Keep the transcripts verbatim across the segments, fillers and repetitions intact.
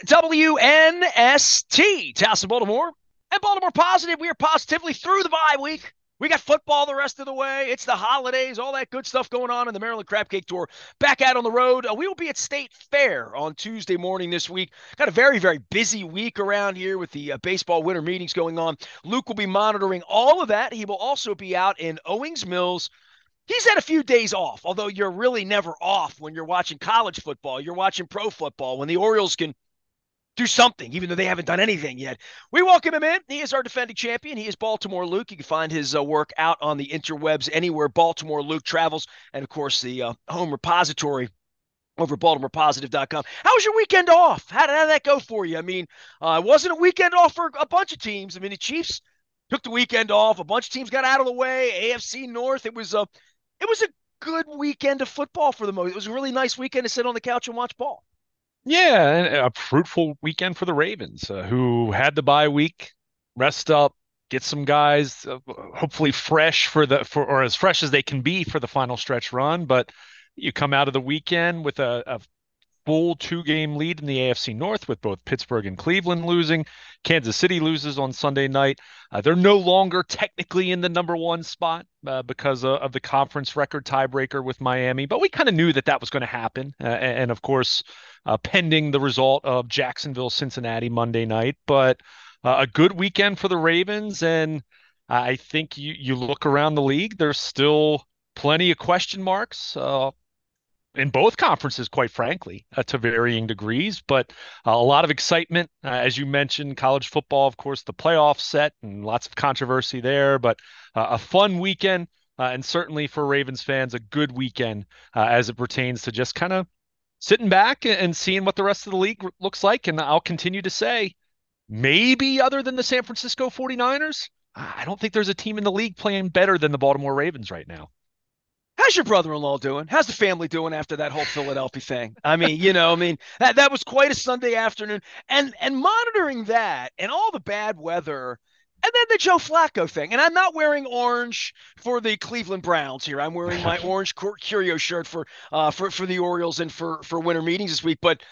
W N S T, Towson, Baltimore, and Baltimore Positive. We are positively through the bye week. We got football the rest of the way. It's the holidays, all that good stuff going on in the Maryland Crab Cake Tour. Back out on the road. Uh, we will be at State Fair on Tuesday morning this week. Got a very, very busy week around here with the uh, baseball winter meetings going on. Luke will be monitoring all of that. He will also be out in Owings Mills. He's had a few days off, although you're really never off when you're watching college football. You're watching pro football when the Orioles can do something, even though they haven't done anything yet. We welcome him in. He is our defending champion. He is Baltimore Luke. You can find his uh, work out on the interwebs anywhere Baltimore Luke travels. And, of course, the uh, home repository over at baltimore positive dot com. How was your weekend off? How did, how did that go for you? I mean, uh, it wasn't a weekend off for a bunch of teams. I mean, the Chiefs took the weekend off. A bunch of teams got out of the way. A F C North. It was a, it was a good weekend of football for the most. It was a really nice weekend to sit on the couch and watch ball. Yeah, and a fruitful weekend for the Ravens, uh, who had the bye week, rest up, get some guys uh, hopefully fresh for the for or as fresh as they can be for the final stretch run. But you come out of the weekend with a, a full two-game lead in the A F C North with both Pittsburgh and Cleveland losing. Kansas City loses on Sunday night. Uh, they're no longer technically in the number one spot uh, because of, of the conference record tiebreaker with Miami, but we kind of knew that that was going to happen. Uh, and, and of course, uh, pending the result of Jacksonville-Cincinnati Monday night. But uh, a good weekend for the Ravens, and I think you you look around the league, there's still plenty of question marks. Uh, in both conferences, quite frankly, uh, to varying degrees, but uh, a lot of excitement. Uh, as you mentioned, college football, of course, the playoff set and lots of controversy there, but uh, a fun weekend. Uh, and certainly for Ravens fans, a good weekend uh, as it pertains to just kind of sitting back and seeing what the rest of the league looks like. And I'll continue to say, maybe other than the San Francisco forty-niners, I don't think there's a team in the league playing better than the Baltimore Ravens right now. How's your brother-in-law doing? How's the family doing after that whole Philadelphia thing? I mean, you know, I mean, that, that was quite a Sunday afternoon. And and monitoring that and all the bad weather, and then the Joe Flacco thing. And I'm not wearing orange for the Cleveland Browns here. I'm wearing my orange Curio shirt for uh for, for the Orioles and for, for winter meetings this week. But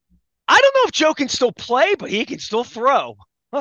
I don't know if Joe can still play, but he can still throw.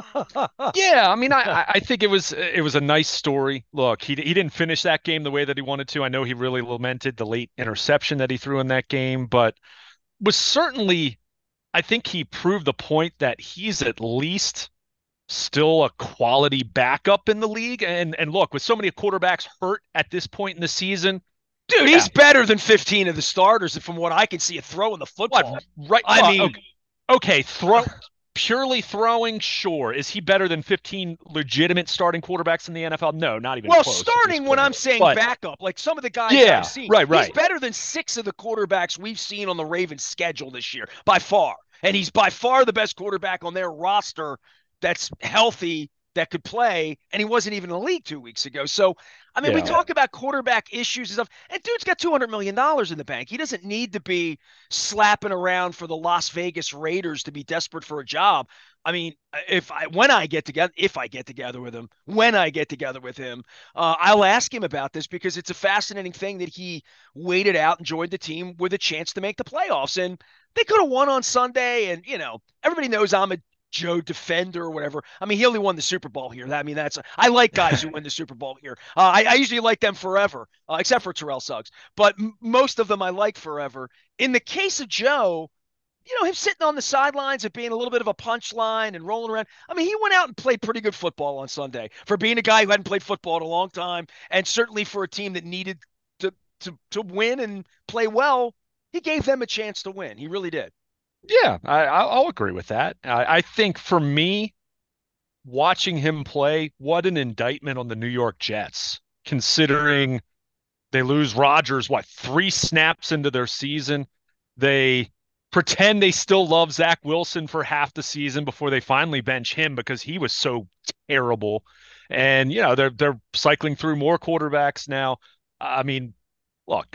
Yeah, I mean, I I think it was it was a nice story. Look, he he didn't finish that game the way that he wanted to. I know he really lamented the late interception that he threw in that game, but was certainly, I think he proved the point that he's at least still a quality backup in the league. And and look, with so many quarterbacks hurt at this point in the season, Dude, yeah, he's better than fifteen of the starters, from what I can see, at throwing the what football. right? I Well, mean, okay, okay, throw purely throwing, sure. Is he better than fifteen legitimate starting quarterbacks in the N F L? No, not even well, close at this starting when I'm point. saying But backup, like some of the guys I've yeah, seen, right, he's right. better than six of the quarterbacks we've seen on the Ravens schedule this year by far. And he's by far the best quarterback on their roster that's healthy, that could play, and he wasn't even in the league two weeks ago. So, I mean, we Yeah. talk about quarterback issues and stuff, and dude's got two hundred million dollars in the bank. He doesn't need to be slapping around for the Las Vegas Raiders to be desperate for a job. I mean, if I when I get together, if I get together with him, when I get together with him, uh, I'll ask him about this because it's a fascinating thing that he waited out and joined the team with a chance to make the playoffs. And they could have won on Sunday. And, you know, everybody knows I'm a Joe defender or whatever. I mean, he only won the Super Bowl here. I mean, that's I like guys who win the Super Bowl here. Uh, I, I usually like them forever, uh, except for Terrell Suggs. But m- most of them I like forever. In the case of Joe, you know, him sitting on the sidelines and being a little bit of a punchline and rolling around. I mean, he went out and played pretty good football on Sunday for being a guy who hadn't played football in a long time, and certainly for a team that needed to to to win and play well. He gave them a chance to win. He really did. Yeah, I, I'll I'll agree with that. I, I think for me, watching him play, what an indictment on the New York Jets, considering they lose Rodgers, what, three snaps into their season. They pretend they still love Zach Wilson for half the season before they finally bench him because he was so terrible. And, you know, they're they're cycling through more quarterbacks now. I mean, look,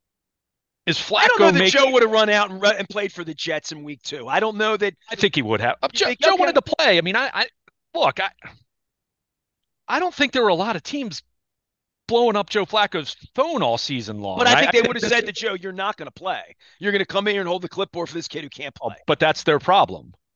is I don't know Flacco that Joe making would have run out and, run, and played for the Jets in week two. I don't know that. I think he would have. Uh, You Joe, think, Joe okay. wanted to play. I mean, I, I look, I I don't think there were a lot of teams blowing up Joe Flacco's phone all season But long. I I, think I they think would have this, said to Joe, you're not going to play. You're going to come in here and hold the clipboard for this kid who can't oh, play. but that's their problem.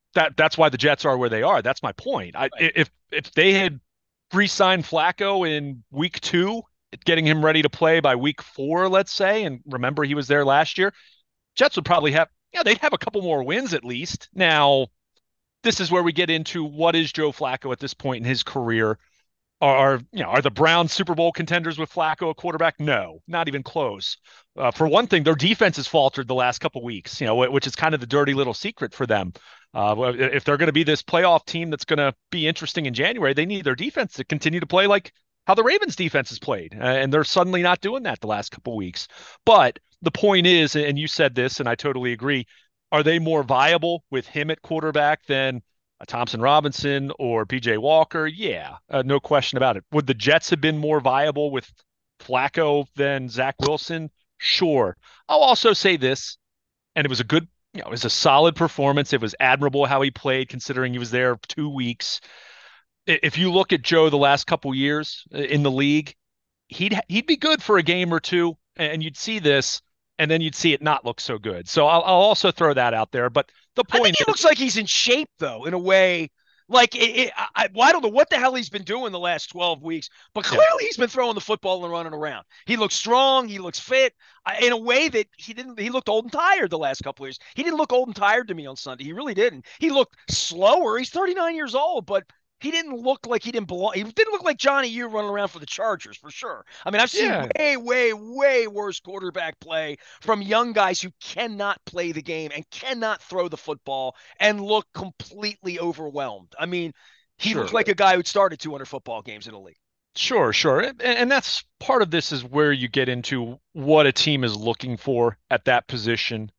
that that's why the Jets are where they are. That's my point. I Right. if if they had re-signed Flacco in week two, getting him ready to play by week four, let's say, and remember he was there last year, Jets would probably have, yeah, they'd have a couple more wins at least. Now, this is where we get into what is Joe Flacco at this point in his career. Are you know are the Browns Super Bowl contenders with Flacco a quarterback? No, not even close. Uh, for one thing, their defense has faltered the last couple weeks. You know, which is kind of the dirty little secret for them. Uh, if they're going to be this playoff team that's going to be interesting in January, they need their defense to continue to play like how the Ravens defense has played, uh, and they're suddenly not doing that the last couple weeks. But the point is, and you said this, and I totally agree. Are they more viable with him at quarterback than a Thompson Robinson or P J Walker? Yeah, uh, no question about it. Would the Jets have been more viable with Flacco than Zach Wilson? Sure. I'll also say this, and it was a good, you know, it was a solid performance. It was admirable how he played, considering he was there two weeks. If you look at Joe the last couple years uh, in the league, he'd he'd be good for a game or two, and you'd see this, and then you'd see it not look so good. So I'll, I'll also throw that out there. But the I think point he is, looks like he's in shape, though, in a way. Like, it, it, I, well, I don't know what the hell he's been doing the last twelve weeks, but yeah, clearly he's been throwing the football and running around. He looks strong. He looks fit uh, in a way that he didn't. He looked old and tired the last couple of years. He didn't look old and tired to me on Sunday. He really didn't. He looked slower. He's thirty-nine years old, but he didn't look like he didn't belong. He didn't look like Johnny U running around for the Chargers for sure. I mean, I've seen yeah, way, way, way worse quarterback play from young guys who cannot play the game and cannot throw the football and look completely overwhelmed. I mean, he looked sure. like a guy who'd started two hundred football games in the league. Sure, sure. And, and that's part of this is where you get into what a team is looking for at that position,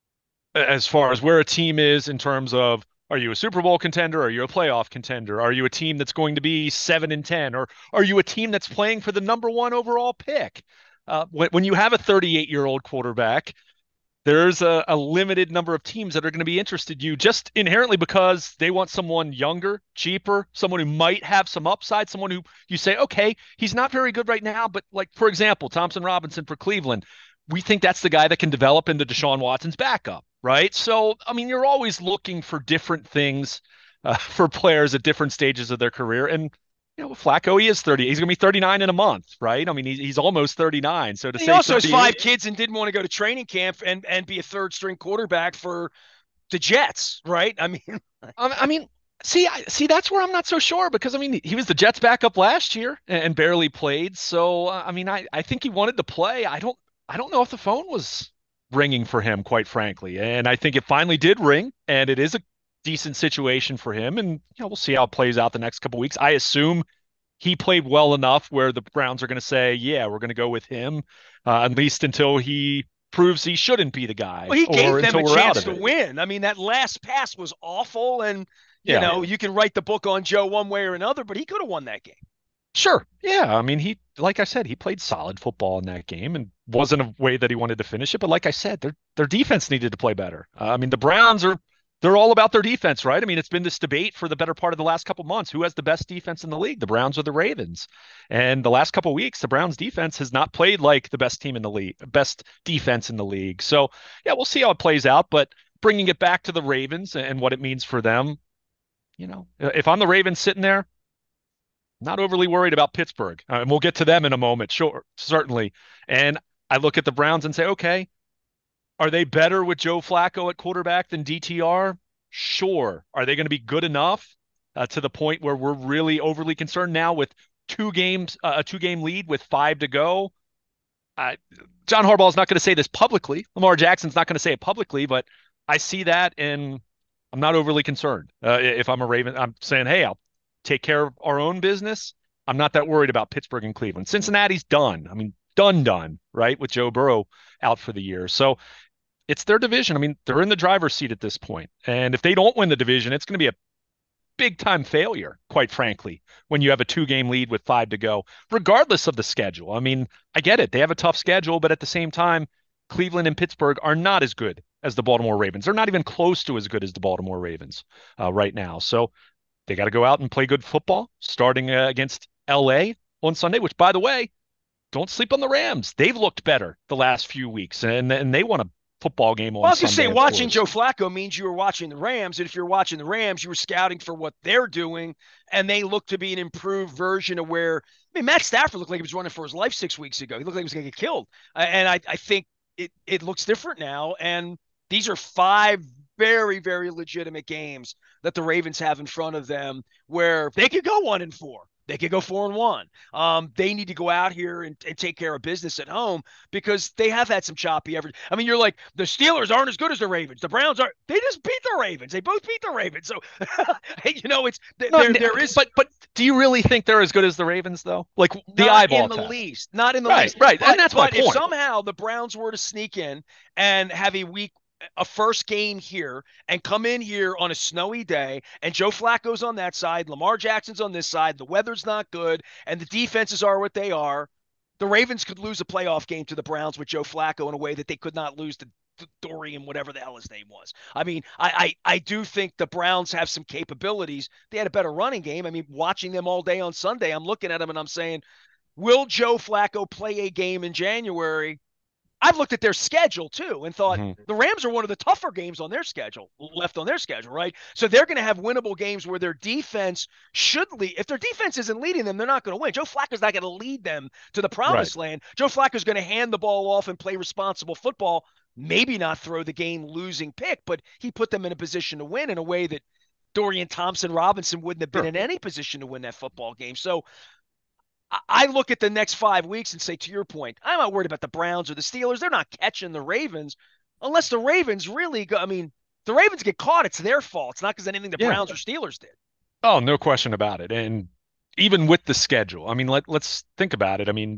as far as where a team is in terms of, are you a Super Bowl contender? Are you a playoff contender? Are you a team that's going to be seven and ten? Or are you a team that's playing for the number one overall pick? Uh, when, when you have a thirty-eight year old quarterback, there's a, a limited number of teams that are going to be interested in you just inherently because they want someone younger, cheaper, someone who might have some upside, someone who you say, okay, he's not very good right now, but like, for example, Thompson Robinson for Cleveland, we think that's the guy that can develop into Deshaun Watson's backup, right? So, I mean, you're always looking for different things uh, for players at different stages of their career. And you know, Flacco, he is thirty. He's going to be thirty-nine in a month, right? I mean, he's, he's almost thirty-nine. So to He say also has five thirty-eight, kids and didn't want to go to training camp and, and be a third string quarterback for the Jets, right? I mean, Um, I mean, see, I, see, that's where I'm not so sure because I mean, he was the Jets' backup last year and, and barely played. So uh, I mean, I, I think he wanted to play. I don't I don't know if the phone was ringing for him, quite frankly. And I think it finally did ring, and it is a decent situation for him. And you know, we'll see how it plays out the next couple weeks. I assume he played well enough where the Browns are going to say, yeah, we're going to go with him, uh, at least until he proves he shouldn't be the guy well, he or gave them until a we're out chance of to it. win. I mean, that last pass was awful, and you Yeah. know, you can write the book on Joe one way or another, but he could have won that game. Sure. Yeah. I mean, he, like I said, he played solid football in that game and wasn't a way that he wanted to finish it. But like I said, their their defense needed to play better. Uh, I mean, the Browns are they're all about their defense, right? I mean, it's been this debate for the better part of the last couple months. Who has the best defense in the league, the Browns or the Ravens? And the last couple weeks, the Browns defense has not played like the best team in the league, best defense in the league. So yeah, we'll see how it plays out. But bringing it back to the Ravens and what it means for them, you know, if I'm the Ravens sitting there, not overly worried about Pittsburgh. Uh, and we'll get to them in a moment, sure, certainly. And I look at the Browns and say, okay, are they better with Joe Flacco at quarterback than D T R? Sure. Are they going to be good enough uh, to the point where we're really overly concerned now with two games, uh, a two game lead with five to go? Uh, John Harbaugh is not going to say this publicly. Lamar Jackson's not going to say it publicly, but I see that and I'm not overly concerned. Uh, if I'm a Raven, I'm saying, hey, I'll take care of our own business. I'm not that worried about Pittsburgh and Cleveland. Cincinnati's done. I mean, done, done, right? With Joe Burrow out for the year. So it's their division. I mean, they're in the driver's seat at this point. And if they don't win the division, it's going to be a big time failure, quite frankly, when you have a two game lead with five to go, regardless of the schedule. I mean, I get it. They have a tough schedule, but at the same time, Cleveland and Pittsburgh are not as good as the Baltimore Ravens. They're not even close to as good as the Baltimore Ravens uh, right now. So they got to go out and play good football, starting uh, against L A on Sunday, which, by the way, don't sleep on the Rams. They've looked better the last few weeks, and, and they want to football game Well, I on was going to say, Sunday, of watching course. Joe Flacco means you were watching the Rams. And if you're watching the Rams, you were scouting for what they're doing. And they look to be an improved version of where, I mean, Matt Stafford looked like he was running for his life six weeks ago. He looked like he was going to get killed. Uh, and I, I think it, it looks different now. And these are five very, very legitimate games that the Ravens have in front of them where they could go one and four. They could go four and one. Um, they need to go out here and, and take care of business at home because they have had some choppy effort. I mean, you're like, the Steelers aren't as good as the Ravens. The Browns are. They just beat the Ravens. They both beat the Ravens. So, you know, it's No, there. There is, but but do you really think they're as good as the Ravens though? Like the not eyeball in the test. least. Not in the Right, least. right. But And that's my but if point. somehow the Browns were to sneak in and have a week a first game here and come in here on a snowy day and Joe Flacco's on that side, Lamar Jackson's on this side, the weather's not good, and the defenses are what they are, the Ravens could lose a playoff game to the Browns with Joe Flacco in a way that they could not lose to Dorian, whatever the hell his name was. I mean, I, I I do think the Browns have some capabilities. They had a better running game. I mean, watching them all day on Sunday, I'm looking at them and I'm saying, will Joe Flacco play a game in January? I've looked at their schedule too and thought Mm-hmm. the Rams are one of the tougher games on their schedule, left on their schedule, right? So they're going to have winnable games where their defense should lead. If their defense isn't leading them, they're not going to win. Joe Flacco's not going to lead them to the Right. promised land. Joe Flacco's going to hand the ball off and play responsible football, maybe not throw the game losing pick, but he put them in a position to win in a way that Dorian Thompson Robinson wouldn't have been Sure. in any position to win that football game. So I look at the next five weeks and say, to your point, I'm not worried about the Browns or the Steelers. They're not catching the Ravens unless the Ravens really go. I mean, the Ravens get caught, it's their fault. It's not because anything the Yeah. Browns or Steelers did. Oh, no question about it. And even with the schedule, I mean, let, let's think about it. I mean,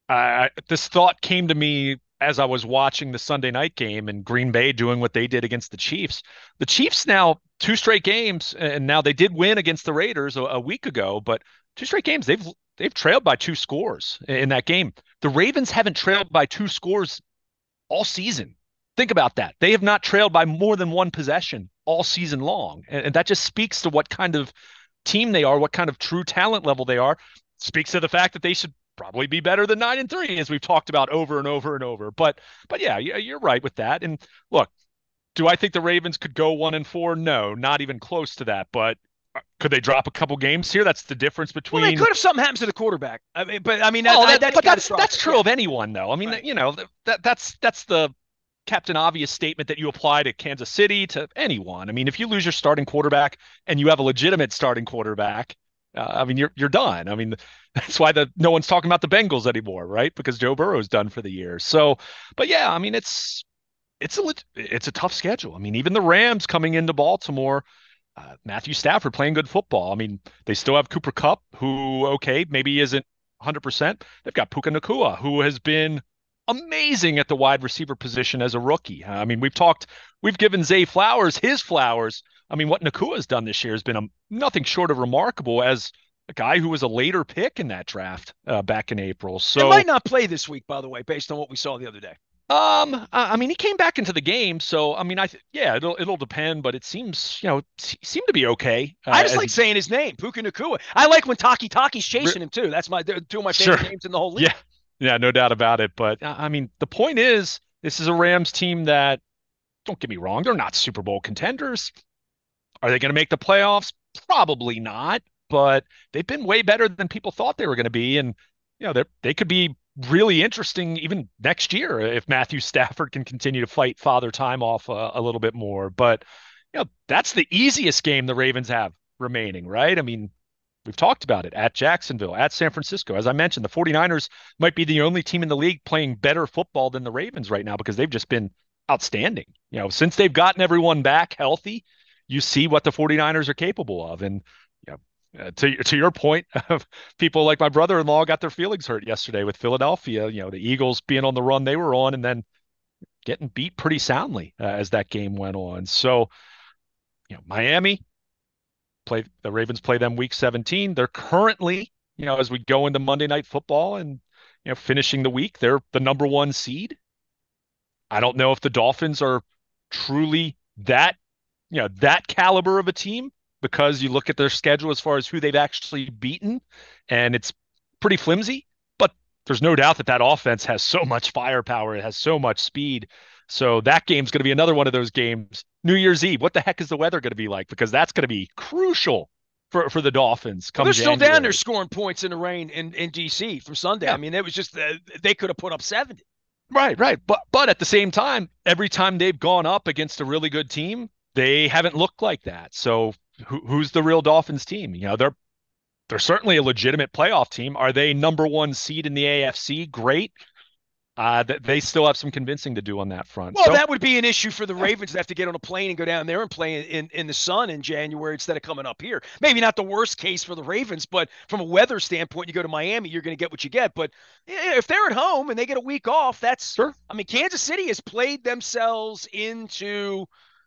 I, this thought came to me as I was watching the Sunday night game and Green Bay doing what they did against the Chiefs. The Chiefs now two straight games, and now they did win against the Raiders a, a week ago, but two straight games, they've they've trailed by two scores in that game. The Ravens haven't trailed by two scores all season. Think about that. They have not trailed by more than one possession all season long. And, and that just speaks to what kind of team they are, what kind of true talent level they are. Speaks to the fact that they should probably be better than nine and three, as we've talked about over and over and over. But but yeah, you're right with that. And look, do I think the Ravens could go one and four? No, not even close to that. But could they drop a couple games here? That's the difference between. Well, they could if something happens to the quarterback. I mean, but I mean, well, that, that, that's but that's catastrophic. that's true of anyone, though. I mean, Right. you know, that that's that's the Captain Obvious statement that you apply to Kansas City, to anyone. I mean, if you lose your starting quarterback and you have a legitimate starting quarterback, uh, I mean, you're you're done. I mean, that's why the no one's talking about the Bengals anymore, right? Because Joe Burrow's done for the year. So, but yeah, I mean, it's it's a it's a tough schedule. I mean, even the Rams coming into Baltimore, uh, Matthew Stafford playing good football. I mean, they still have Cooper Kupp, who okay, maybe isn't one hundred percent. They've got Puka Nacua, who has been amazing at the wide receiver position as a rookie. I mean, we've talked, we've given Zay Flowers his flowers. I mean, what Nacua has done this year has been a, nothing short of remarkable as a guy who was a later pick in that draft uh, back in April. So They might not play this week, by the way, based on what we saw the other day. Um, I mean, he came back into the game, so I mean, I th- yeah, it'll it'll depend, but it seems you know he seemed to be okay. Uh, I just as like he- saying his name, Puka Nacua. I like when Taki Taki's chasing him too. That's my they're two of my favorite Sure. names in the whole league. Yeah, yeah, no doubt about it. But uh, I mean, the point is, this is a Rams team that, don't get me wrong, they're not Super Bowl contenders. Are they going to make the playoffs? Probably not, but they've been way better than people thought they were going to be, and you know they they could be really interesting even next year if Matthew Stafford can continue to fight Father Time off a, a little bit more. But you know that's the easiest game the Ravens have remaining, right? I mean, we've talked about it at Jacksonville, at San Francisco. As I mentioned, the 49ers might be the only team in the league playing better football than the Ravens right now because they've just been outstanding. You know, since they've gotten everyone back healthy, you see what the 49ers are capable of. And you know, uh, to to your point, of people like my brother-in-law got their feelings hurt yesterday with Philadelphia. You know, the Eagles being on the run they were on, and then getting beat pretty soundly uh, as that game went on. So, you know, Miami play the Ravens play them week seventeen. They're currently, you know, as we go into Monday Night Football and you know finishing the week, they're the number one seed. I don't know if the Dolphins are truly that, you know, that caliber of a team because you look at their schedule as far as who they've actually beaten, and it's pretty flimsy. But there's no doubt that that offense has so much firepower. It has so much speed So that game's going to be another one of those games. New Year's Eve, what the heck is the weather going to be like? Because that's going to be crucial for, for the Dolphins Well, come they're still down there January. scoring points in the rain in, in D C from Sunday. I Yeah, mean, it was just uh, they could have put up seventy. right, right. But but at the same time, every time they've gone up against a really good team, they haven't looked like that. So who, who's the real Dolphins team? You know, they're they're certainly a legitimate playoff team. Are they number one seed in the A F C? Great. Uh, th- they still have some convincing to do on that front. Well, So that would be an issue for the yeah, Ravens to have to get on a plane and go down there and play in, in the sun in January instead of coming up here. Maybe not the worst case for the Ravens, but from a weather standpoint, you go to Miami, you're going to get what you get. But if they're at home and they get a week off, that's, sure. I mean, Kansas City has played themselves into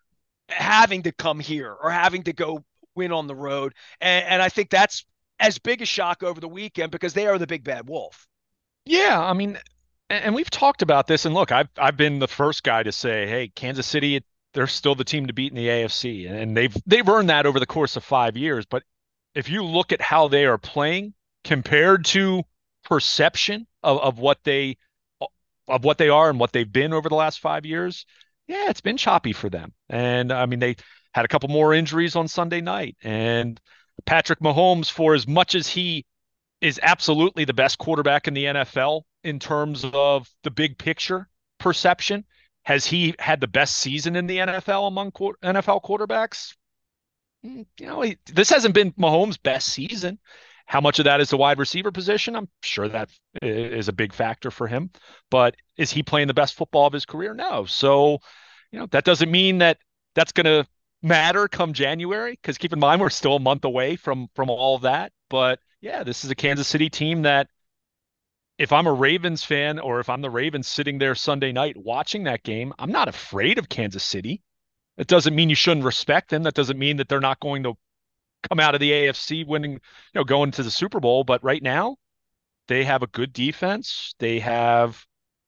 having to come here or having to go win on the road. And, and I think that's as big a shock over the weekend because they are the big bad wolf. Yeah, I mean, and we've talked about this. And look, I've I've been the first guy to say, hey, Kansas City, they're still the team to beat in the A F C, and they've they've earned that over the course of five years. But if you look at how they are playing compared to perception of, of what they of what they are and what they've been over the last five years, yeah, it's been choppy for them. And I mean, they had a couple more injuries on Sunday night, and Patrick Mahomes, for as much as he is absolutely the best quarterback in the N F L in terms of the big picture perception. Has he had the best season in the N F L among N F L quarterbacks? Mm, You know, he, this hasn't been Mahomes' best season. How much of that is the wide receiver position? I'm sure that is a big factor for him. But is he playing the best football of his career? No. So, you know, that doesn't mean that that's going to matter come January, because keep in mind we're still a month away from from all of that. But yeah, this is a Kansas City team that if I'm a Ravens fan or if I'm the Ravens sitting there Sunday night watching that game, I'm not afraid of Kansas City. It doesn't mean you shouldn't respect them. That doesn't mean that they're not going to come out of the A F C winning, you know, going to the Super Bowl. But right now, they have a good defense. They have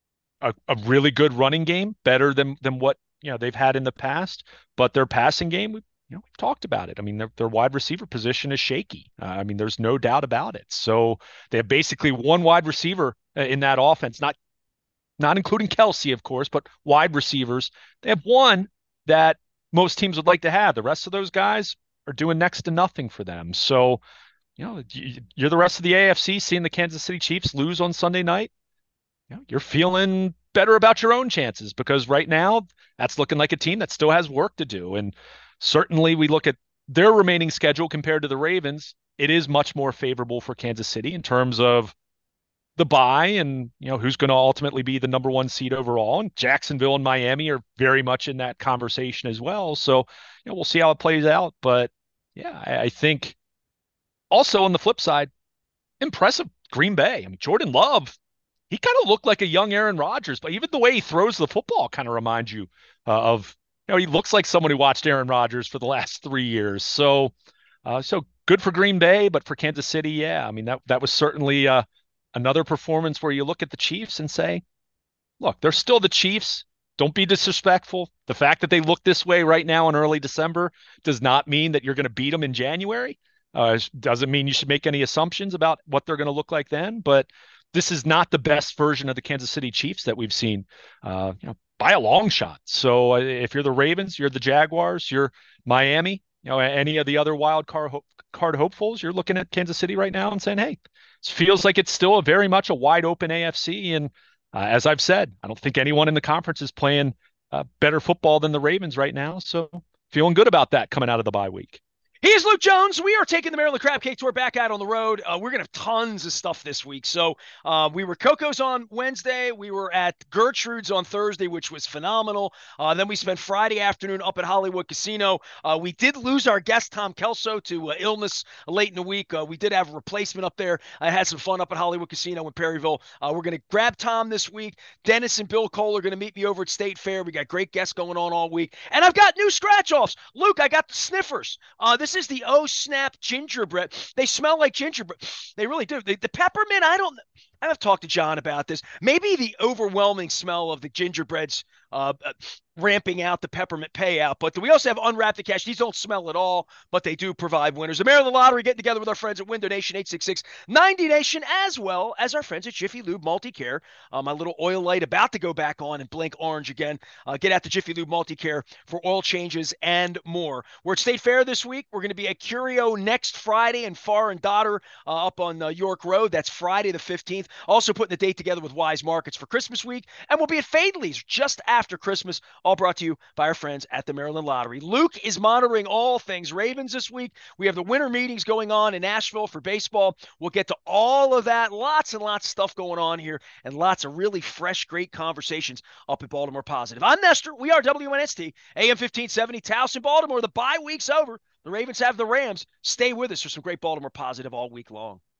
a, a really good running game, better than than what you know they've had in the past. But their passing game, we you know we've talked about it. I mean, their their wide receiver position is shaky. Uh, I mean, there's no doubt about it. So they have basically one wide receiver uh, in that offense, not not including Kelsey, of course, but wide receivers. They have one that most teams would like to have. The rest of those guys are doing next to nothing for them. So, you know, you're the rest of the A F C seeing the Kansas City Chiefs lose on Sunday night. You know, you're feeling better about your own chances because right now that's looking like a team that still has work to do. And certainly we look at their remaining schedule compared to the Ravens, it is much more favorable for Kansas City in terms of the bye and you know who's going to ultimately be the number one seed overall. And Jacksonville and Miami are very much in that conversation as well. So you know we'll see how it plays out. But yeah, I, I think also on the flip side, impressive Green Bay. I mean Jordan Love, he kind of looked like a young Aaron Rodgers, but even the way he throws the football kind of reminds you uh, of you know he looks like someone who watched Aaron Rodgers for the last three years. So uh, so good for Green Bay, but for Kansas City, yeah, I mean that that was certainly uh, another performance where you look at the Chiefs and say, look, they're still the Chiefs. Don't be disrespectful. The fact that they look this way right now in early December does not mean that you're going to beat them in January. Uh, doesn't mean you should make any assumptions about what they're going to look like then. But this is not the best version of the Kansas City Chiefs that we've seen, uh, you know, by a long shot. So uh, if you're the Ravens, you're the Jaguars, you're Miami, you know, any of the other wild card, ho- card hopefuls, you're looking at Kansas City right now and saying, hey, it feels like it's still a very much a wide open A F C. And uh, as I've said, I don't think anyone in the conference is playing uh, better football than the Ravens right now. So feeling good about that coming out of the bye week. He is Luke Jones. We are taking the Maryland Crab Cake Tour back out on the road. Uh, we're going to have tons of stuff this week. So uh, we were Coco's on Wednesday. We were at Gertrude's on Thursday, which was phenomenal. Uh, then we spent Friday afternoon up at Hollywood Casino. Uh, we did lose our guest, Tom Kelso, to uh, illness late in the week. Uh, we did have a replacement up there. I had some fun up at Hollywood Casino in Perryville. Uh, we're going to grab Tom this week. Dennis and Bill Cole are going to meet me over at State Fair. We got great guests going on all week. And I've got new scratch-offs. Luke, I got the sniffers. Uh, this is the Oh Snap gingerbread. They smell like gingerbread. They really do. The, the peppermint, I don't I've talked to John about this. Maybe the overwhelming smell of the gingerbreads uh, ramping out the peppermint payout. But we also have Unwrap the Cash. These don't smell at all, but they do provide winners. The Maryland Lottery getting together with our friends at Window Nation, eight six six, ninety Nation, as well as our friends at Jiffy Lube Multicare. Uh, my little oil light about to go back on and blink orange again. Uh, get out to Jiffy Lube Multicare for oil changes and more. We're at State Fair this week. We're going to be at Curio next Friday in Far and Dodder uh, up on uh, York Road. That's Friday the fifteenth. Also putting the date together with Wise Markets for Christmas week. And we'll be at Fadley's just after Christmas, all brought to you by our friends at the Maryland Lottery. Luke is monitoring all things Ravens this week. We have the winter meetings going on in Nashville for baseball. We'll get to all of that. Lots and lots of stuff going on here and lots of really fresh, great conversations up at Baltimore Positive. I'm Nestor. We are W N S T, A M fifteen seventy, Towson, Baltimore. The bye week's over. The Ravens have the Rams. Stay with us for some great Baltimore Positive all week long.